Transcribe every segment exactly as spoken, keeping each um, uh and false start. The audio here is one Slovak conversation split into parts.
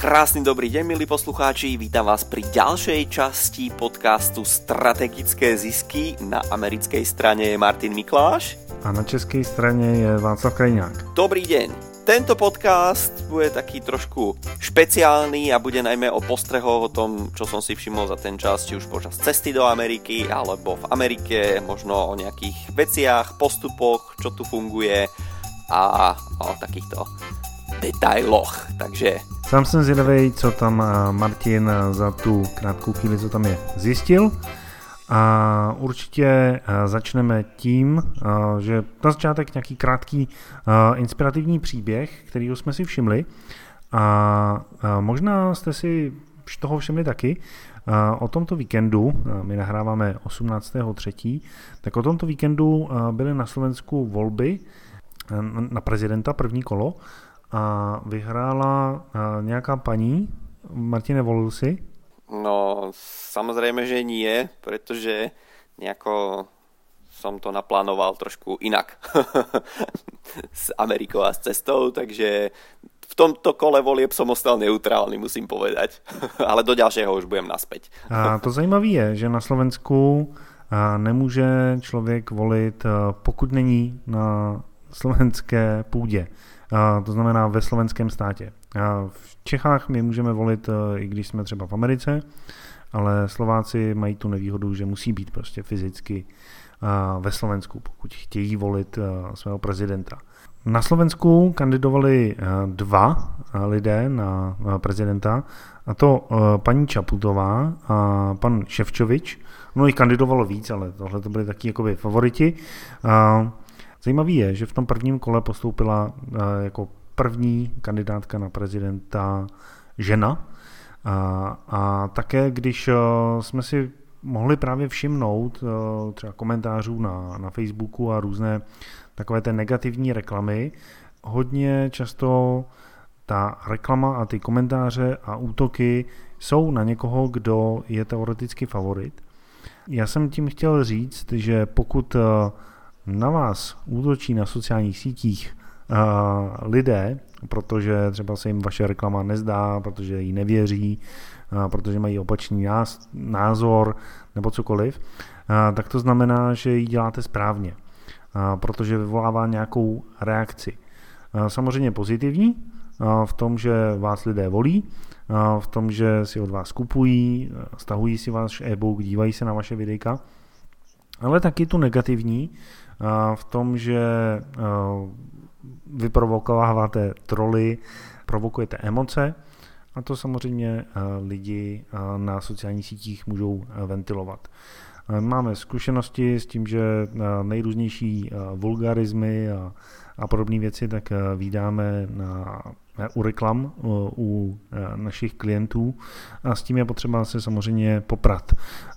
Krásny dobrý deň, milí poslucháči, vítam vás pri ďalšej časti podcastu Strategické zisky. Na americkej strane je Martin Mikláš. A na českej strane je Václav Krajňák. Dobrý deň. Tento podcast bude taký trošku špeciálny a bude najmä o postrehoch o tom, čo som si všimol za ten čas, či už počas cesty do Ameriky, alebo v Amerike, možno o nejakých veciach, postupoch, čo tu funguje a o takýchto detailoch. Takže sám jsem zvědavej, co tam Martin za tu krátkou chvíli, co tam je, zjistil. A určitě začneme tím, že na začátek nějaký krátký inspirativní příběh, kterýho jsme si všimli. A možná jste si toho všimli taky. O tomto víkendu, my nahráváme osmnáctého třetího tak o tomto víkendu byly na Slovensku volby na prezidenta, první kolo. A vyhrála nějaká paní. Martine, volil si? No, samozrejme, že nie, pretože nejako som to naplánoval trošku inak s Amerikou a s cestou, takže v tomto kole volieb som ostal neutrálny, musím povedať. Ale do ďalšieho už budem naspäť. A to zajímavé je, že na Slovensku nemůže člověk volit, pokud není na slovenské půdě. To znamená ve slovenském státě. V Čechách my můžeme volit, i když jsme třeba v Americe, ale Slováci mají tu nevýhodu, že musí být prostě fyzicky ve Slovensku, pokud chtějí volit svého prezidenta. Na Slovensku kandidovali dva lidé na prezidenta, a to paní Čaputová a pan Ševčovič. No jich kandidovalo víc, ale tohle to byly taky jakoby favoriti. Zajímavý je, že v tom prvním kole postoupila jako první kandidátka na prezidenta žena. A, a také, když jsme si mohli právě všimnout třeba komentářů na, na Facebooku a různé takové té negativní reklamy, hodně často ta reklama a ty komentáře a útoky jsou na někoho, kdo je teoreticky favorit. Já jsem tím chtěl říct, že pokud na vás útočí na sociálních sítích uh, lidé, protože třeba se jim vaše reklama nezdá, protože jí nevěří, uh, protože mají opačný nás, názor nebo cokoliv, uh, tak to znamená, že ji děláte správně, uh, protože vyvolává nějakou reakci. Uh, samozřejmě pozitivní, uh, v tom, že vás lidé volí, uh, v tom, že si od vás kupují, uh, stahují si váš e-book, dívají se na vaše videjka, ale taky tu negativní, v tom, že vyprovokováváte troly, provokujete emoce a to samozřejmě lidi na sociálních sítích můžou ventilovat. Máme zkušenosti s tím, že nejrůznější vulgarizmy a, a podobné věci tak vídáme na, u reklam u našich klientů a s tím je potřeba se samozřejmě poprat.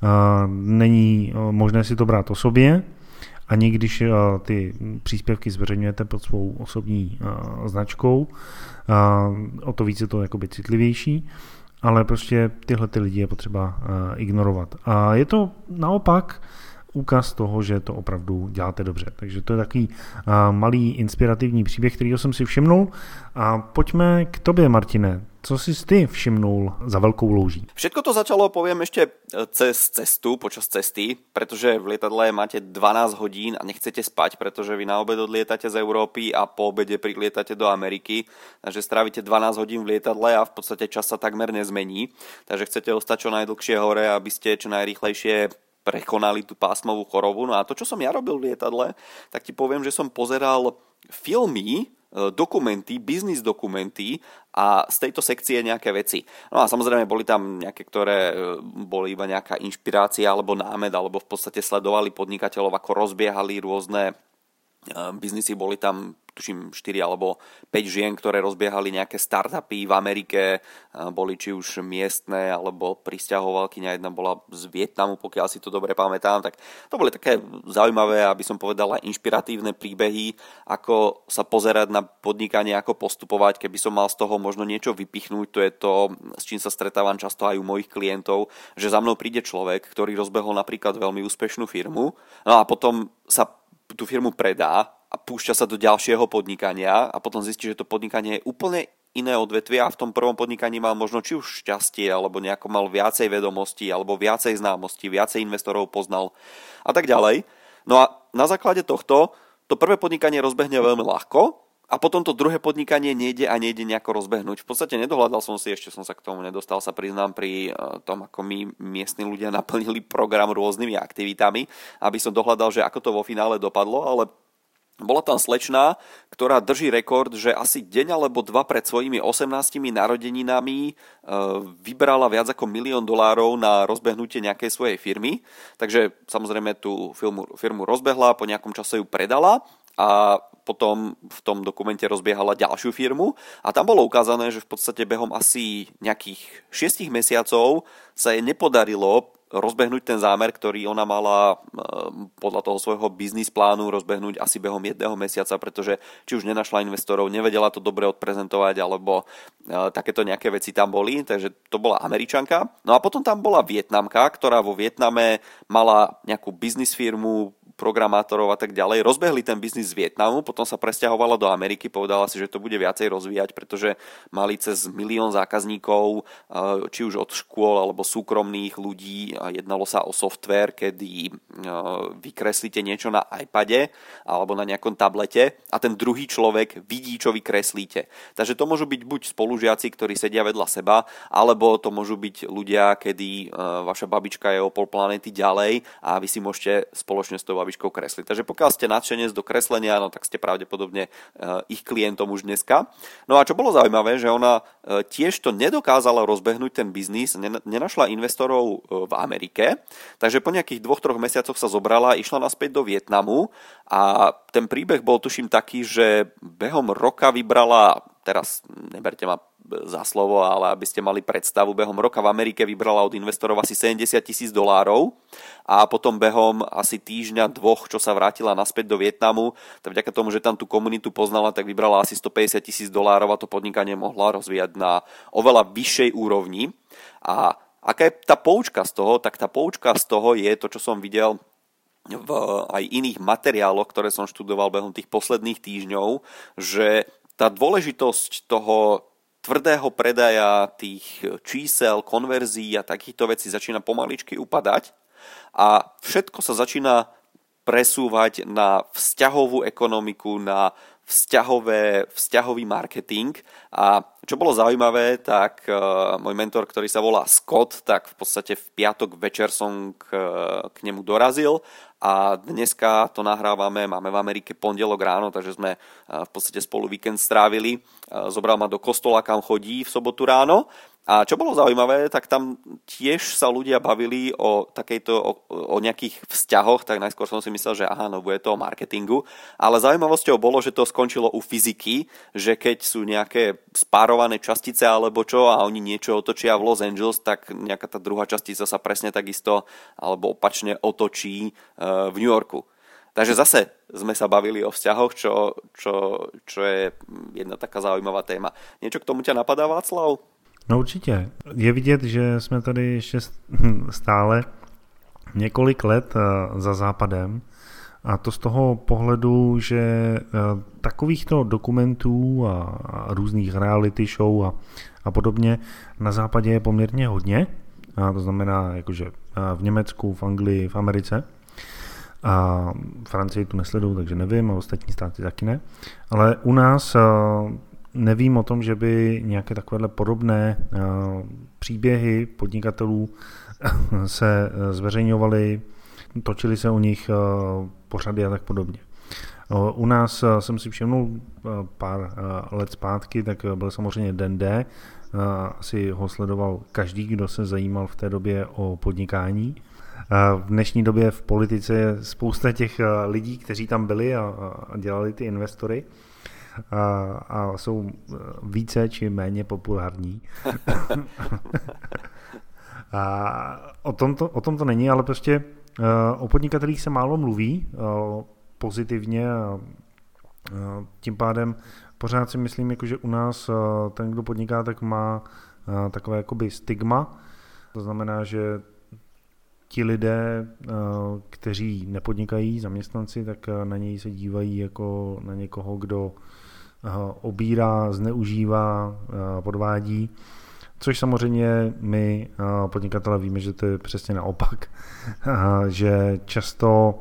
Není možné si to brát o sobě, ani když ty příspěvky zveřejňujete pod svou osobní značkou, o to víc je to jakoby citlivější, ale prostě tyhle ty lidi je potřeba ignorovat. A je to naopak úkaz toho, že to opravdu děláte dobře. Takže to je takový malý inspirativní příběh, kterýho jsem si všimnul. A pojďme k tobě, Martine. Co si ty všimnul za veľkou louží? Všetko to začalo, poviem, ešte cez cestu, počas cesty, pretože v lietadle máte dvanásť hodín a nechcete spať, pretože vy na obed odlietate z Európy a po obede prilietate do Ameriky, takže strávite dvanásť hodín v lietadle a v podstate čas sa takmer nezmení, takže chcete ostať čo najdlhšie hore, aby ste čo najrýchlejšie prekonali tú pásmovú chorobu. No a to, čo som ja robil v lietadle, tak ti poviem, že som pozeral filmy, dokumenty, biznis dokumenty a z tejto sekcie nejaké veci. No a samozrejme boli tam nejaké, ktoré boli iba nejaká inšpirácia alebo námed, alebo v podstate sledovali podnikateľov, ako rozbiehali rôzne biznisy. Boli tam tuším štyri alebo päť žien, ktoré rozbiehali nejaké startupy v Amerike, boli či už miestne alebo prisťahovalkyňa, jedna bola z Vietnamu, pokiaľ si to dobre pamätám, tak to boli také zaujímavé, aby som povedal, aj inšpiratívne príbehy, ako sa pozerať na podnikanie, ako postupovať, keby som mal z toho možno niečo vypichnúť, to je to, s čím sa stretávam často aj u mojich klientov, že za mnou príde človek, ktorý rozbehol napríklad veľmi úspešnú firmu, no a potom sa tú firmu predá a púšťa sa do ďalšieho podnikania a potom zistí, že to podnikanie je úplne iné odvetvia a v tom prvom podnikaní mal možno či už šťastie, alebo nejako mal viacej vedomostí, alebo viacej známostí, viacej investorov poznal a tak ďalej. No a na základe tohto to prvé podnikanie rozbehne veľmi ľahko a potom to druhé podnikanie nejde a nejde nejako rozbehnúť. V podstate nedohľadal som si, ešte som sa k tomu nedostal, sa priznám, pri tom, ako my miestni ľudia naplnili program rôznymi aktivitami, aby som dohľadal, že ako to vo finále dopadlo, ale bola tam slečná, ktorá drží rekord, že asi deň alebo dva pred svojimi osemnástimi narodeninami vybrala viac ako milión dolárov na rozbehnutie nejakej svojej firmy. Takže samozrejme tú firmu, firmu rozbehla, po nejakom čase ju predala a potom v tom dokumente rozbiehala ďalšiu firmu a tam bolo ukázané, že v podstate behom asi nejakých šiestich mesiacov sa jej nepodarilo rozbehnúť ten zámer, ktorý ona mala podľa toho svojho biznis plánu rozbehnúť asi behom jedného mesiaca, pretože či už nenašla investorov, nevedela to dobre odprezentovať, alebo takéto nejaké veci tam boli, takže to bola Američanka. No a potom tam bola Vietnamka, ktorá vo Vietname mala nejakú biznis firmu, programátorov a tak ďalej, rozbehli ten biznis z Vietnamu, potom sa presťahovala do Ameriky, povedala si, že to bude viacej rozvíjať, pretože mali cez milión zákazníkov, či už od škôl alebo súkromných ľudí, jednalo sa o software, kedy vykreslíte niečo na iPade alebo na nejakom tablete a ten druhý človek vidí, čo vykreslíte. Takže to môžu byť buď spolužiaci, ktorí sedia vedľa seba, alebo to môžu byť ľudia, kedy vaša babička je o pol planéty ďalej a vy si môžete spoločne s tou babičkou kresliť. Takže pokiaľ ste nadšenec do kreslenia, no tak ste pravdepodobne ich klientom už dneska. No a čo bolo zaujímavé, že ona tiež to nedokázala rozbehnúť ten biznis, nenašla investorov v Amerike, takže po nejakých dvoch, troch mesiacoch sa zobrala, išla naspäť do Vietnamu a ten príbeh bol tuším taký, že behom roka vybrala, teraz neberte ma za slovo, ale aby ste mali predstavu, behom roka v Amerike vybrala od investorov asi sedemdesiat tisíc dolárov a potom behom asi týždňa, dvoch, čo sa vrátila naspäť do Vietnamu, tak vďaka tomu, že tam tú komunitu poznala, tak vybrala asi stopäťdesiat tisíc dolárov a to podnikanie mohla rozvíjať na oveľa vyššej úrovni. A aká je tá poučka z toho? Tak tá poučka z toho je to, čo som videl v aj iných materiáloch, ktoré som študoval behom tých posledných týždňov, že tá dôležitosť toho tvrdého predaja, tých čísel, konverzií a takýchto vecí začína pomaličky upadať a všetko sa začína presúvať na vzťahovú ekonomiku, na vzťahové, vzťahový marketing. A čo bolo zaujímavé, tak uh, môj mentor, ktorý sa volá Scott, tak v podstate v piatok večer som k, k nemu dorazil a dneska to nahrávame, máme v Amerike pondelok ráno, takže sme uh, v podstate spolu víkend strávili. Uh, zobral ma do kostola, kam chodí v sobotu ráno. A čo bolo zaujímavé, tak tam tiež sa ľudia bavili o takejto, o, o nejakých vzťahoch, tak najskôr som si myslel, že aha, no bude to o marketingu, ale zaujímavosťou bolo, že to skončilo u fyziky, že keď sú nejaké spárované častice alebo čo a oni niečo otočia v Los Angeles, tak nejaká tá druhá častica sa presne takisto alebo opačne otočí v New Yorku. Takže zase sme sa bavili o vzťahoch, čo, čo, čo je jedna taká zaujímavá téma. Niečo k tomu ťa napadá, Václav? No určitě. Je vidět, že jsme tady ještě stále několik let za západem a to z toho pohledu, že takovýchto dokumentů a různých reality show a, a podobně na západě je poměrně hodně. A to znamená jakože v Německu, v Anglii, v Americe. A Francii tu nesleduju, takže nevím, a ostatní státy taky ne. Ale u nás nevím o tom, že by nějaké takovéhle podobné uh, příběhy podnikatelů se zveřejňovaly, točily se u nich uh, pořady a tak podobně. Uh, u nás uh, jsem si všimnul uh, pár uh, let zpátky, tak uh, byl samozřejmě Den D. Uh, asi ho sledoval každý, kdo se zajímal v té době o podnikání. Uh, v dnešní době v politice je spousta těch uh, lidí, kteří tam byli a, a dělali ty investory. A, a jsou více či méně populární. A o tom, to, o tom to není, ale prostě uh, o podnikatelích se málo mluví uh, pozitivně a uh, tím pádem pořád si myslím, jako, že u nás uh, ten, kdo podniká, tak má uh, takové jakoby stigma. To znamená, že ti lidé, uh, kteří nepodnikají, zaměstnanci, tak uh, na něj se dívají jako na někoho, kdo obírá, zneužívá, podvádí, což samozřejmě my podnikatelé víme, že to je přesně naopak, že často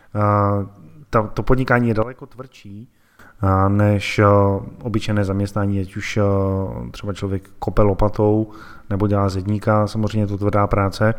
to podnikání je daleko tvrdší než obyčejné zaměstnání, ať už třeba člověk kope lopatou nebo dělá zedníka, samozřejmě je to tvrdá práce,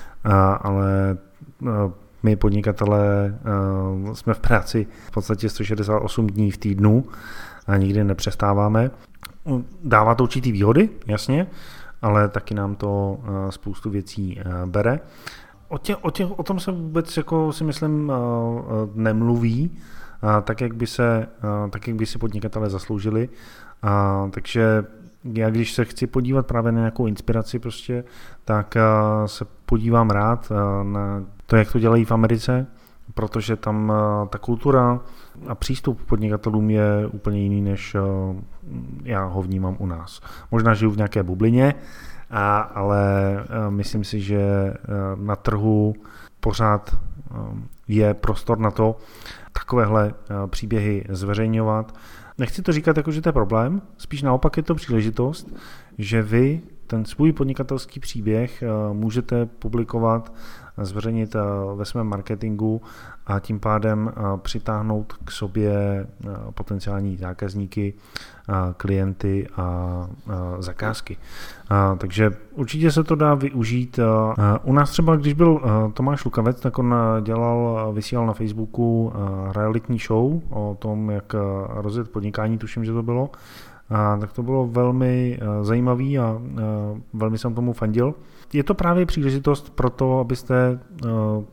ale my podnikatelé jsme v práci v podstatě sto šedesát osm dní v týdnu a nikdy nepřestáváme. Dává to určitý výhody, jasně, ale taky nám to spoustu věcí bere. O, tě, o, tě, o tom se vůbec jako si myslím nemluví, tak jak by se, tak jak by si podnikatelé zasloužili. Takže já když se chci podívat právě na nějakou inspiraci prostě, tak se podívám rád na to, jak to dělají v Americe, protože tam ta kultura a přístup k podnikatelům je úplně jiný, než já ho vnímám u nás. Možná žiju v nějaké bublině, ale myslím si, že na trhu pořád je prostor na to takovéhle příběhy zveřejňovat. Nechci to říkat jako, že to je problém, spíš naopak je to příležitost, že vy ten svůj podnikatelský příběh můžete publikovat, zveřejnit ve svém marketingu a tím pádem přitáhnout k sobě potenciální zákazníky, klienty a zakázky. Takže určitě se to dá využít. U nás třeba, když byl Tomáš Lukavec, tak on dělal, vysílal na Facebooku realitní show o tom, jak rozjet podnikání, tuším, že to bylo. A, tak to bylo velmi uh, zajímavý a uh, velmi jsem tomu fandil. Je to právě příležitost pro to, abyste uh,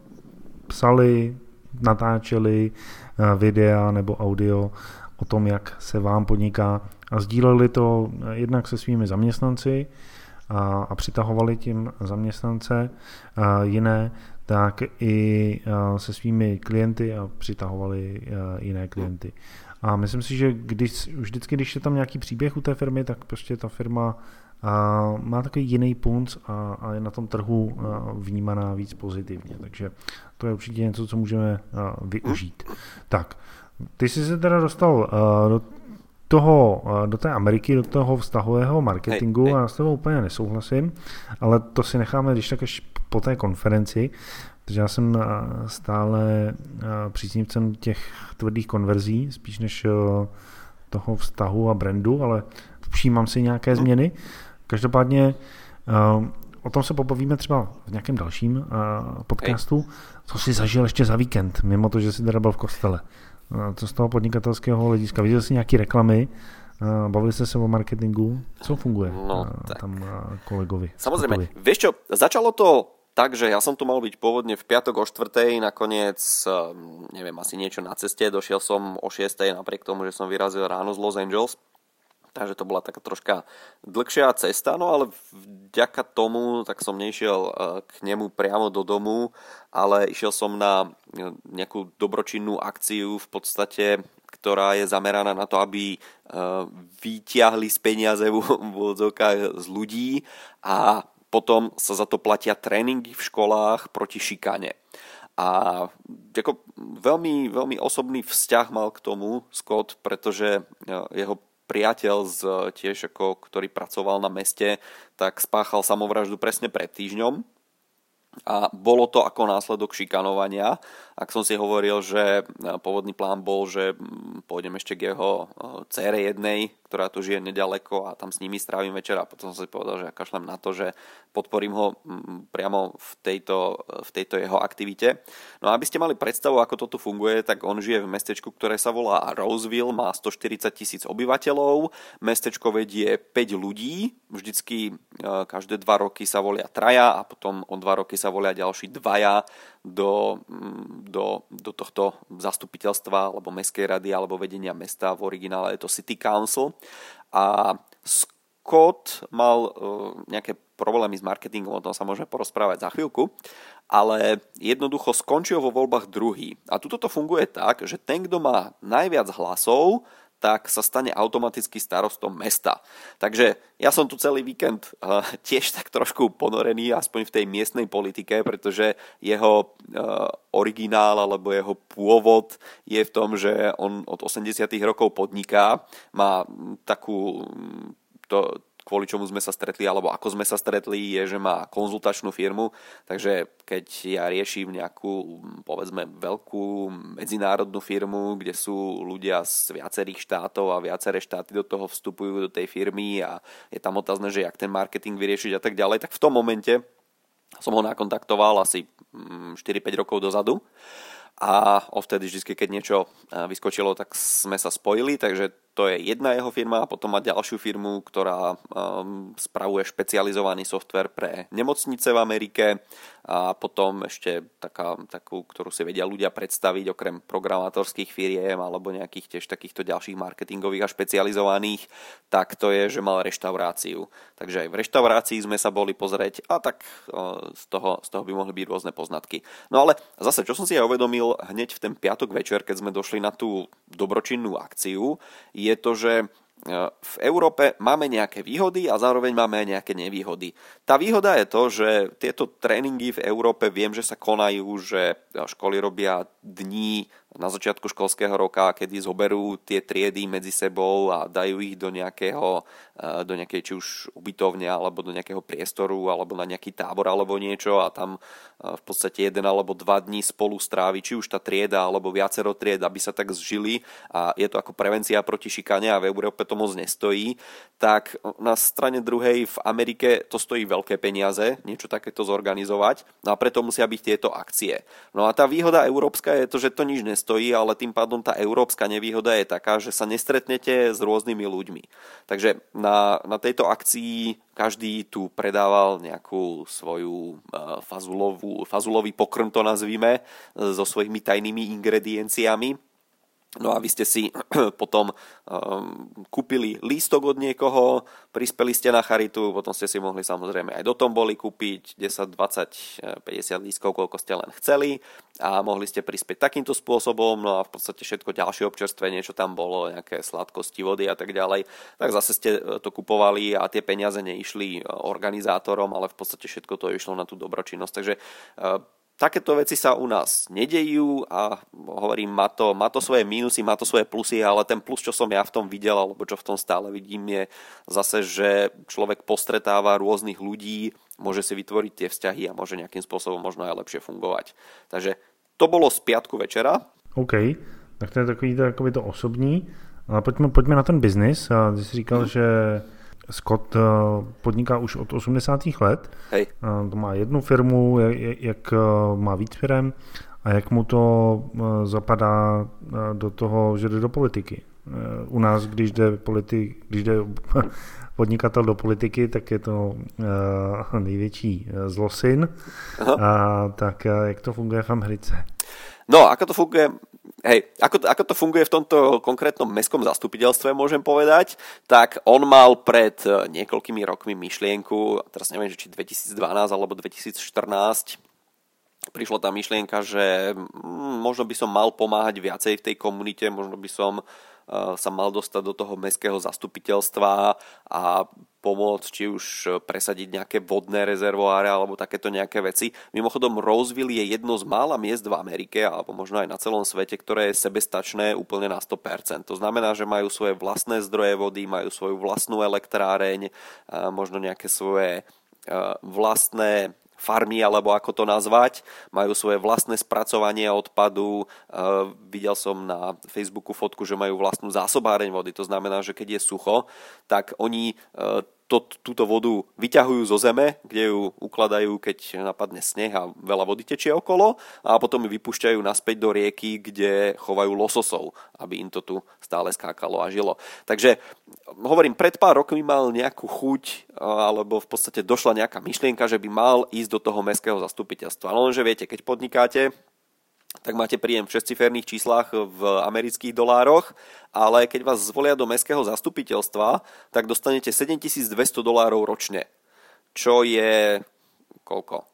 psali, natáčeli uh, videa nebo audio o tom, jak se vám podniká a sdíleli to uh, jednak se svými zaměstnanci a, a přitahovali tím zaměstnance uh, jiné, tak i uh, se svými klienty a přitahovali uh, jiné klienty. A myslím si, že když, vždycky, když je tam nějaký příběh u té firmy, tak prostě ta firma a, má takový jiný punc a, a je na tom trhu a, vnímaná víc pozitivně. Takže to je určitě něco, co můžeme a, využít. Tak, ty jsi se teda dostal a, do toho, a, do té Ameriky, do toho vztahového marketingu hey, hey. a s tebou úplně nesouhlasím, ale to si necháme když tak až po té konferenci. Takže já jsem stále příznivcem těch tvrdých konverzí, spíš než toho vztahu a brandu, ale všímám si nějaké změny. Každopádně o tom se pobavíme třeba v nějakém dalším podcastu. Co jsi zažil ještě za víkend, mimo to, že jsi teda byl v kostele? Co z toho podnikatelského hlediska? Viděl jsi nějaké reklamy? Bavili ste sa o marketingu? Co funguje no, tam kolegovi? Samozrejme, vieš čo, začalo to takže ja som tu mal byť pôvodne v piatok o štvrtej, nakoniec, neviem, asi niečo na ceste, došiel som o šiestej napriek tomu, že som vyrazil ráno z Los Angeles, takže to bola taká troška dlhšia cesta, no ale vďaka tomu tak som nešiel k nemu priamo do domu, ale išiel som na nejakú dobročinnú akciu v podstate, ktorá je zameraná na to, aby vytiahli z peniaze v úvodzovkách z ľudí a potom sa za to platia tréningy v školách proti šikane. A ako veľmi, veľmi osobný vzťah mal k tomu Scott, pretože jeho priateľ, z, tiež ako, ktorý pracoval na meste, tak spáchal samovraždu presne pred týždňom. A bolo to ako následok šikanovania. Ak som si hovoril, že pôvodný plán bol, že pôjdem ešte k jeho dcére jednej, ktorá tu žije nedaleko a tam s nimi strávim večer a potom som si povedal, že ja kašlem na to, že podporím ho priamo v tejto, v tejto jeho aktivite. No a aby ste mali predstavu, ako to tu funguje, tak on žije v mestečku, ktoré sa volá Roseville, má stoštyridsať tisíc obyvateľov, mestečko vedie päť ľudí, vždycky každé dva roky sa volia traja a potom o dva roky sa volia ďalší dvaja do, do, do tohto zastupiteľstva alebo mestskej rady alebo vedenia mesta, v originále je to City Council. A Scott mal uh, nejaké problémy s marketingom, o tom sa môžeme porozprávať za chvíľku, ale jednoducho skončil vo voľbách druhý. A tuto to funguje tak, že ten, kto má najviac hlasov, tak sa stane automaticky starostom mesta. Takže ja som tu celý víkend uh, tiež tak trošku ponorený, aspoň v tej miestnej politike, pretože jeho uh, originál alebo jeho pôvod je v tom, že on od osemdesiatych rokov podniká, má takú to, kvôli čomu sme sa stretli, alebo ako sme sa stretli, je, že má konzultačnú firmu, takže keď ja riešim nejakú, povedzme, veľkú medzinárodnú firmu, kde sú ľudia z viacerých štátov a viaceré štáty do toho vstupujú do tej firmy a je tam otázne, že jak ten marketing vyriešiť a tak ďalej, tak v tom momente som ho nakontaktoval asi štyri päť rokov dozadu a odvtedy vždy, keď niečo vyskočilo, tak sme sa spojili, takže to je jedna jeho firma a potom má ďalšiu firmu, ktorá um, spravuje špecializovaný software pre nemocnice v Amerike a potom ešte taká, takú, ktorú si vedia ľudia predstaviť okrem programátorských firiem alebo nejakých tiež takýchto ďalších marketingových a špecializovaných, tak to je, že mal reštauráciu. Takže aj v reštaurácii sme sa boli pozrieť a tak uh, z, toho, z toho by mohli byť rôzne poznatky. No ale zase, čo som si aj uvedomil hneď v ten piatok večer, keď sme došli na tú dobročinnú akciu, je to, že v Európe máme nejaké výhody a zároveň máme aj nejaké nevýhody. Tá výhoda je to, že tieto tréningy v Európe viem, že sa konajú, že školy robia dní na začiatku školského roka, kedy zoberú tie triedy medzi sebou a dajú ich do nejakého, do nejakej či už ubytovne alebo do nejakého priestoru alebo na nejaký tábor alebo niečo a tam v podstate jeden alebo dva dní spolu strávi, či už tá trieda alebo viacero tried, aby sa tak zžili a je to ako prevencia proti šikane a v Európe to moc nestojí, tak na strane druhej v Amerike to stojí veľké peniaze, niečo takéto zorganizovať, no a preto musia byť tieto akcie. No a tá výhoda európska je to, že to nič nestojí, ale tým pádom tá európska nevýhoda je taká, že sa nestretnete s rôznymi ľuďmi. Takže na, na tejto akcii každý tu predával nejakú svoju fazulovú, fazulový pokrm, to nazvime, so svojimi tajnými ingredienciami. No a vy ste si potom um, kúpili lístok od niekoho, prispeli ste na charitu, potom ste si mohli samozrejme aj do tomboli kúpiť desať, dvadsať, päťdesiat lístkov, koľko ste len chceli a mohli ste prispieť takýmto spôsobom, no a v podstate všetko ďalšie občerstvenie, čo tam bolo, nejaké sladkosti, vody a tak ďalej, tak zase ste to kupovali a tie peniaze neišli organizátorom, ale v podstate všetko to išlo na tú dobročinnosť, takže uh, takéto veci sa u nás nedejú a hovorím, má to, má to svoje mínusy, má to svoje plusy, ale ten plus, čo som ja v tom videl, alebo čo v tom stále vidím, je zase, že človek postretáva rôznych ľudí, môže si vytvoriť tie vzťahy a môže nejakým spôsobom možno aj lepšie fungovať. Takže to bolo z piatku večera. OK, tak to je takový, takový to osobní. Ale pojďme, pojďme na ten biznis. Ty jsi říkal, hmm. že Scott podniká už od osmdesátých let. Hej. To má jednu firmu, jak má víc firem a jak mu to zapadá do toho, že jde do politiky. U nás, když jde, politik, když jde podnikatel do politiky, tak je to největší zlosin. A tak jak to funguje v Americe? No, ako to funguje, hej, ako, ako to funguje v tomto konkrétnom mestskom zastupiteľstve, môžem povedať, tak on mal pred niekoľkými rokmi myšlienku, teraz neviem, či dvetisícdvanásť alebo dvetisícštrnásť, prišla tá myšlienka, že hm, možno by som mal pomáhať viacej v tej komunite, možno by som uh, sa mal dostať do toho mestského zastupiteľstva a pomôcť, či už presadiť nejaké vodné rezervoáre alebo takéto nejaké veci. Mimochodom, Roseville je jedno z mála miest v Amerike alebo možno aj na celom svete, ktoré je sebestačné úplne na sto percent. To znamená, že majú svoje vlastné zdroje vody, majú svoju vlastnú elektráreň, možno nejaké svoje vlastné farmy, alebo ako to nazvať, majú svoje vlastné spracovanie odpadu. E, videl som na Facebooku fotku, že majú vlastnú zásobáreň vody, to znamená, že keď je sucho, tak oni e, to, túto vodu vyťahujú zo zeme, kde ju ukladajú, keď napadne sneh a veľa vody tečie okolo a potom ju vypúšťajú naspäť do rieky, kde chovajú lososov, aby im to tu stále skákalo a žilo. Takže hovorím, pred pár rokmi mal nejakú chuť alebo v podstate došla nejaká myšlienka, že by mal ísť do toho mestského zastupiteľstva. Ale lenže viete, keď podnikáte, tak máte príjem v šesťciferných číslach v amerických dolároch, ale keď vás zvolia do mestského zastupiteľstva, tak dostanete sedemtisícdvesto dolárov ročne, čo je koľko?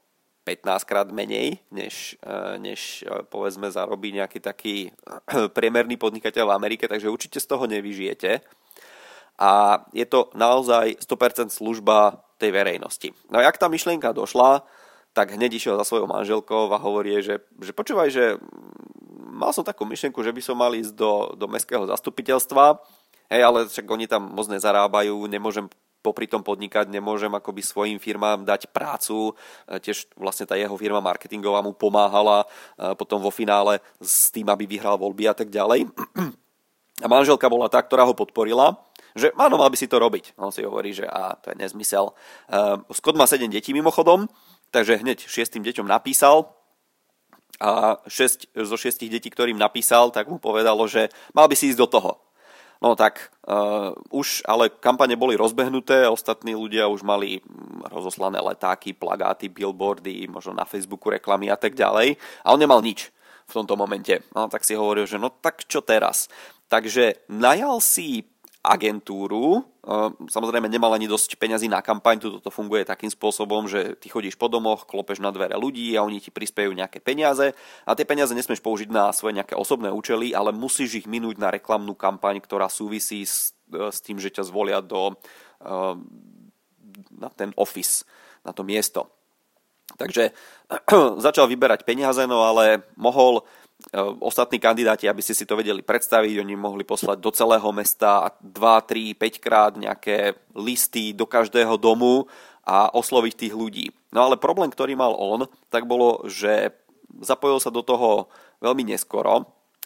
pätnásťkrát menej, než, než povedzme zarobí nejaký taký priemerný podnikateľ v Amerike, takže určite z toho nevyžijete. A je to naozaj sto percent služba tej verejnosti. No a jak tá myšlienka došla, tak hneď išiel za svojou manželkou a hovorí, že, že počúvaj, že mal som takú myšlienku, že by som mal ísť do, do mestského zastupiteľstva, hej, ale však oni tam moc nezarábajú, nemôžem popri tom podnikať, nemôžem akoby svojim firmám dať prácu, tiež vlastne tá jeho firma marketingová mu pomáhala potom vo finále s tým, aby vyhral voľby a tak ďalej. A manželka bola tá, ktorá ho podporila, že áno, mal by si to robiť. On si hovorí, že á, to je nezmysel. Scott má sedem detí mimochodom, takže hneď šiestým deťom napísal a šesť zo šiestich detí, ktorým napísal, tak mu povedalo, že mal by si ísť do toho. No tak uh, už ale kampane boli rozbehnuté, ostatní ľudia už mali rozoslané letáky, plagáty, billboardy, možno na Facebooku reklamy a tak ďalej. A on nemal nič v tomto momente. No tak si hovoril, že no tak čo teraz? Takže najal si agentúru, samozrejme nemal ani dosť peňazí na kampaň, tu toto funguje takým spôsobom, že ty chodíš po domoch, klopeš na dvere ľudí a oni ti prispejú nejaké peniaze a tie peniaze nesmieš použiť na svoje nejaké osobné účely, ale musíš ich minúť na reklamnú kampaň, ktorá súvisí s, s tým, že ťa zvolia do, na ten office, na to miesto. Takže začal vyberať peniaze, no ale mohol ostatní kandidáti, aby ste si to vedeli predstaviť, oni mohli poslať do celého mesta dva, tri, päť krát nejaké listy do každého domu a osloviť tých ľudí. No ale problém, ktorý mal on, tak bolo, že zapojil sa do toho veľmi neskoro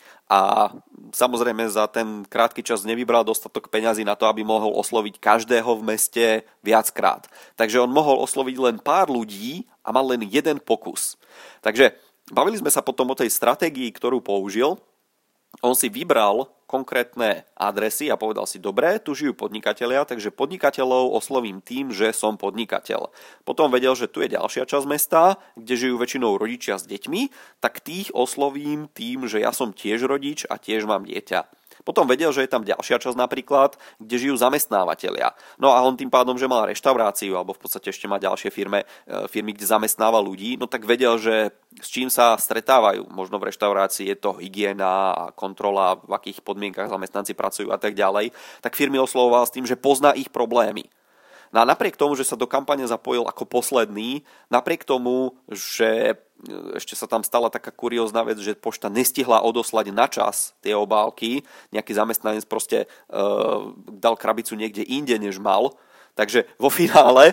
a samozrejme za ten krátky čas nevybral dostatok peňazí na to, aby mohol osloviť každého v meste viackrát. Takže on mohol osloviť len pár ľudí a mal len jeden pokus. Takže bavili sme sa potom o tej stratégii, ktorú použil. On si vybral konkrétne adresy a povedal si, dobre, tu žijú podnikatelia, takže podnikateľov oslovím tým, že som podnikateľ. Potom vedel, že tu je ďalšia časť mesta, kde žijú väčšinou rodičia s deťmi, tak tých oslovím tým, že ja som tiež rodič a tiež mám dieťa. Potom vedel, že je tam ďalšia časť napríklad, kde žijú zamestnávateľia. No a on tým pádom, že mal reštauráciu, alebo v podstate ešte má ďalšie firmy, firmy, kde zamestnáva ľudí, no tak vedel, že s čím sa stretávajú. Možno v reštaurácii je to hygiena a kontrola, v akých podmienkach zamestnanci pracujú a tak ďalej. Tak firmy oslovoval s tým, že pozná ich problémy. No a napriek tomu, že sa do kampane zapojil ako posledný, napriek tomu, že ešte sa tam stala taká kuriózna vec, že pošta nestihla odoslať na čas tie obálky, nejaký zamestnanec proste e, dal krabicu niekde inde, než mal. Takže vo finále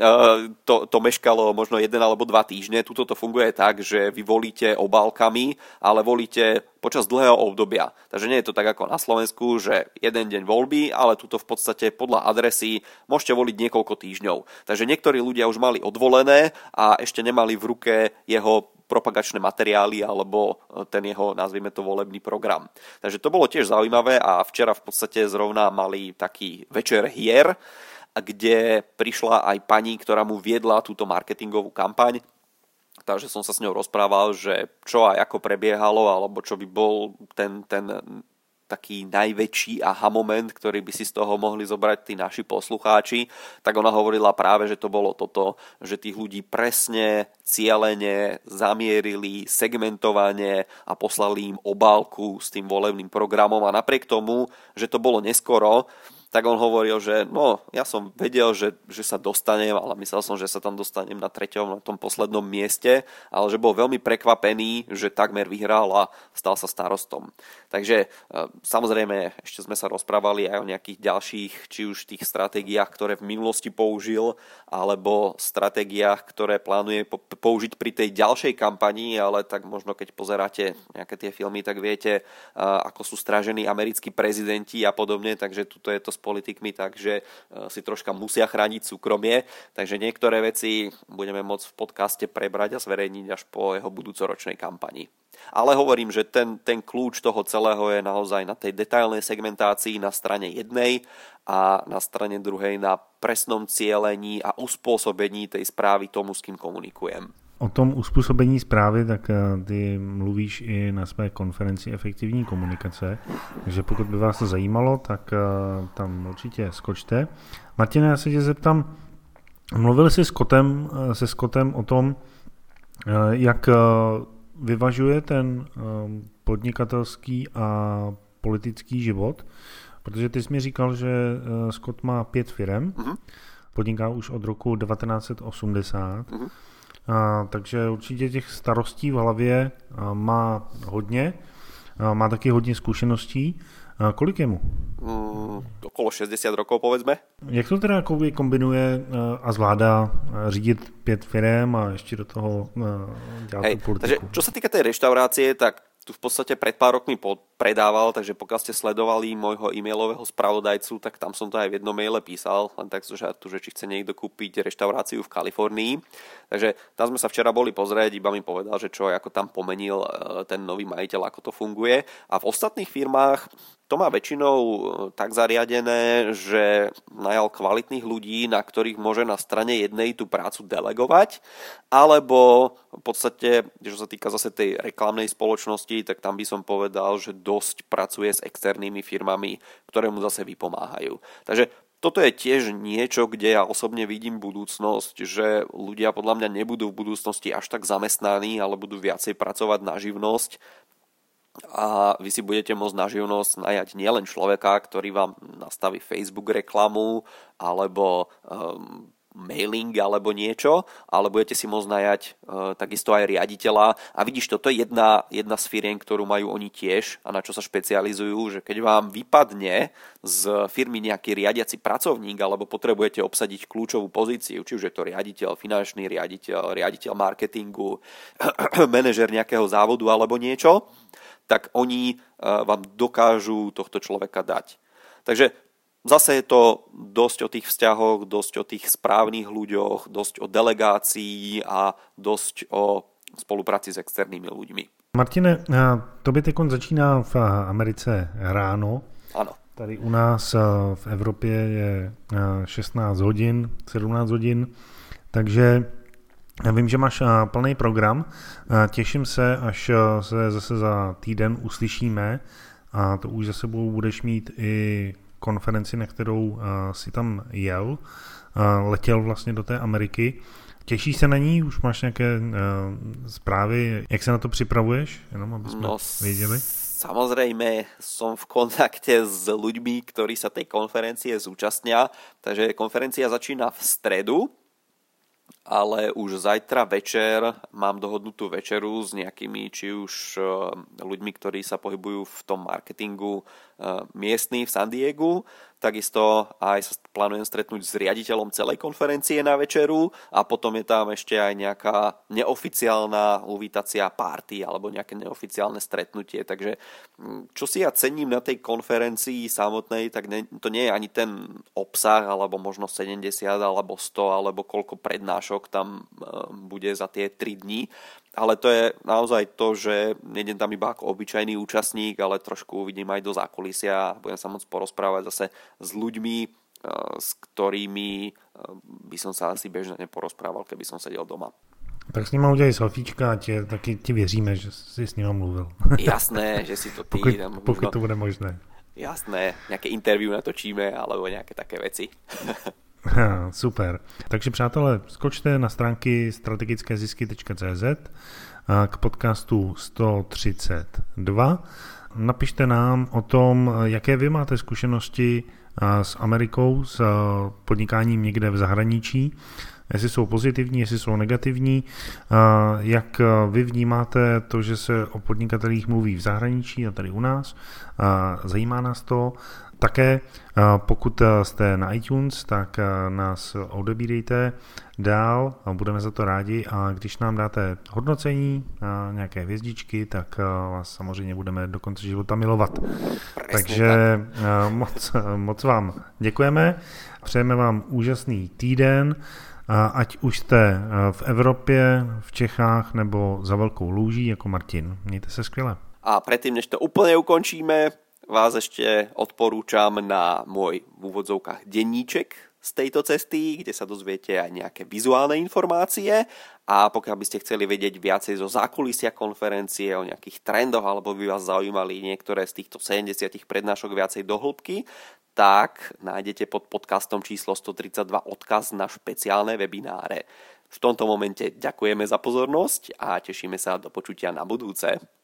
to, to meškalo možno jeden alebo dva týždne. Tuto to funguje tak, že vy volíte obálkami, ale volíte počas dlhého obdobia. Takže nie je to tak ako na Slovensku, že jeden deň voľby, ale tuto v podstate podľa adresy môžete voliť niekoľko týždňov. Takže niektorí ľudia už mali odvolené a ešte nemali v ruke jeho propagačné materiály alebo ten jeho, nazvime to, volebný program. Takže to bolo tiež zaujímavé a včera v podstate zrovna mali taký večer hier, kde prišla aj pani, ktorá mu viedla túto marketingovú kampaň. Takže som sa s ňou rozprával, že čo aj ako prebiehalo, alebo čo by bol ten, ten taký najväčší aha moment, ktorý by si z toho mohli zobrať tí naši poslucháči. Tak ona hovorila práve, že to bolo toto, že tých ľudí presne, cielene zamierili, segmentovane a poslali im obálku s tým volebným programom. A napriek tomu, že to bolo neskoro, tak on hovoril, že no, ja som vedel, že, že sa dostanem, ale myslel som, že sa tam dostanem na treťom, na tom poslednom mieste, ale že bol veľmi prekvapený, že takmer vyhral a stal sa starostom. Takže samozrejme, ešte sme sa rozprávali aj o nejakých ďalších, či už tých stratégiách, ktoré v minulosti použil, alebo stratégiách, ktoré plánuje použiť pri tej ďalšej kampanii, ale tak možno keď pozeráte nejaké tie filmy, tak viete, ako sú strážení americkí prezidenti a podobne, takže tuto je to politikmi, takže si troška musia chrániť súkromie, takže niektoré veci budeme môcť v podcaste prebrať a zverejniť až po jeho budúcoročnej kampani. Ale hovorím, že ten, ten kľúč toho celého je naozaj na tej detailnej segmentácii na strane jednej a na strane druhej na presnom cielení a uspôsobení tej správy tomu, s kým komunikujem. O tom uspůsobení zprávy, tak ty mluvíš i na své konferenci efektivní komunikace, takže pokud by vás to zajímalo, tak tam určitě skočte. Martine, já se tě zeptám, mluvil jsi s Scottem, se Scottem o tom, Jak vyvažuje ten podnikatelský a politický život? Protože ty jsi mi říkal, že Scott má pět firem, uh-huh. podniká už od roku devatenáct set osmdesát, uh-huh. a, takže určitě těch starostí v hlavě má hodně, a má taky hodně zkušeností. A kolik je mu? Mm, okolo šesťdesiat rokov, povedzme. Jak to teda kombinuje a zvládá řídit pět firem a ještě do toho dělat Hej, tú politiku? Takže čo sa týka tej reštaurácie, tak tu v podstate pred pár rokmi predával, takže pokiaľ ste sledovali môjho e-mailového spravodajcu, tak tam som to aj v jednom maile písal, len tak, že, že či chce niekto kúpiť reštauráciu v Kalifornii. Takže tam sme sa včera boli pozrieť, iba mi povedal, že čo, ako tam pomenil ten nový majiteľ, ako to funguje. A v ostatných firmách to má väčšinou tak zariadené, že najal kvalitných ľudí, na ktorých môže na strane jednej tú prácu delegovať, alebo v podstate, čo sa týka zase tej reklamnej spoločnosti, tak tam by som povedal, že dosť pracuje s externými firmami, ktoré mu zase vypomáhajú. Takže toto je tiež niečo, kde ja osobne vidím budúcnosť, že ľudia podľa mňa nebudú v budúcnosti až tak zamestnaní, ale budú viacej pracovať na živnosť. A vy si budete môcť na živnosť najať nielen človeka, ktorý vám nastaví Facebook reklamu alebo um, mailing alebo niečo, ale budete si môcť najať uh, takisto aj riaditeľa. A vidíš, toto je jedna, jedna z firiem, ktorú majú oni tiež a na čo sa špecializujú, že keď vám vypadne z firmy nejaký riadiaci pracovník alebo potrebujete obsadiť kľúčovú pozíciu, či už je to riaditeľ, finančný riaditeľ, riaditeľ marketingu, manažer nejakého závodu alebo niečo, tak oni vám dokážu tohto človeka dať. Takže zase je to dosť o tých vzťahoch, dosť o tých správnych ľuďoch, dosť o delegácii a dosť o spolupráci s externými ľuďmi. Martine, tobě teď začíná v Americe ráno. Ano. Tady u nás v Evropě je šestnáct hodin, sedmnáct hodin, takže já vím, že máš plný program. Těším se, až se zase za týden uslyšíme a to už za sebou budeš mít i konferenci, na kterou si tam jel. Letěl vlastně do té Ameriky. Těšíš se na ní? Už máš nějaké zprávy? Jak se na to připravuješ? Jenom aby jsme no, věděli. Samozrejme som v kontakte s ľuďmi, ktorí sa tej konferencie zúčastnia. Takže konferencia začína v stredu, ale už zajtra večer mám dohodnutú večeru s nejakými či už ľuďmi, ktorí sa pohybujú v tom marketingu miestny v San Diegu. Takisto aj sa plánujem stretnúť s riaditeľom celej konferencie na večeru a potom je tam ešte aj nejaká neoficiálna uvítacia party alebo nejaké neoficiálne stretnutie. Takže čo si ja cením na tej konferencii samotnej, tak ne, to nie je ani ten obsah alebo možno sedemdesiat alebo sto alebo koľko prednášok tam bude za tie tri dni. Ale to je naozaj to, že nejdem tam iba ako obyčajný účastník, ale trošku uvidím aj do zákulisia a budem sa môcť porozprávať zase s ľuďmi, s ktorými by som sa asi bežne neporozprával, keby som sedel doma. Tak s nima udělej selfiečka a tě, taky ti věříme, že jsi s nima mluvil. Jasné, že si to ty. Pokud, pokud to bude možné. Jasné, nejaké interview natočíme alebo nejaké také veci. Super. Takže přátelé, skočte na stránky strategické zisky tečka cé zet k podcastu sto třicet dva. Napište nám o tom, jaké vy máte zkušenosti s Amerikou, s podnikáním někde v zahraničí, jestli jsou pozitivní, jestli jsou negativní, jak vy vnímáte to, že se o podnikatelích mluví v zahraničí a tady u nás. Zajímá nás to. Také pokud jste na iTunes, tak nás odebírejte dál a budeme za to rádi a když nám dáte hodnocení, nějaké hvězdičky, tak vás samozřejmě budeme do konce života milovat. Presne Takže tak. moc, moc vám děkujeme, přejeme vám úžasný týden, ať už jste v Evropě, v Čechách nebo za Velkou Lůží jako Martin. Mějte se skvěle. A predtým, než to úplne ukončíme, vás ešte odporúčam na môj v úvodzovkách denníček z tejto cesty, kde sa dozviete aj nejaké vizuálne informácie a pokiaľ by ste chceli vedieť viacej zo zákulisia konferencie, o nejakých trendoch alebo by vás zaujímali niektoré z týchto sedemdesiat prednášok viacej do hĺbky, tak nájdete pod podcastom číslo sto tridsaťdva odkaz na špeciálne webináre. V tomto momente ďakujeme za pozornosť a tešíme sa do počutia na budúce.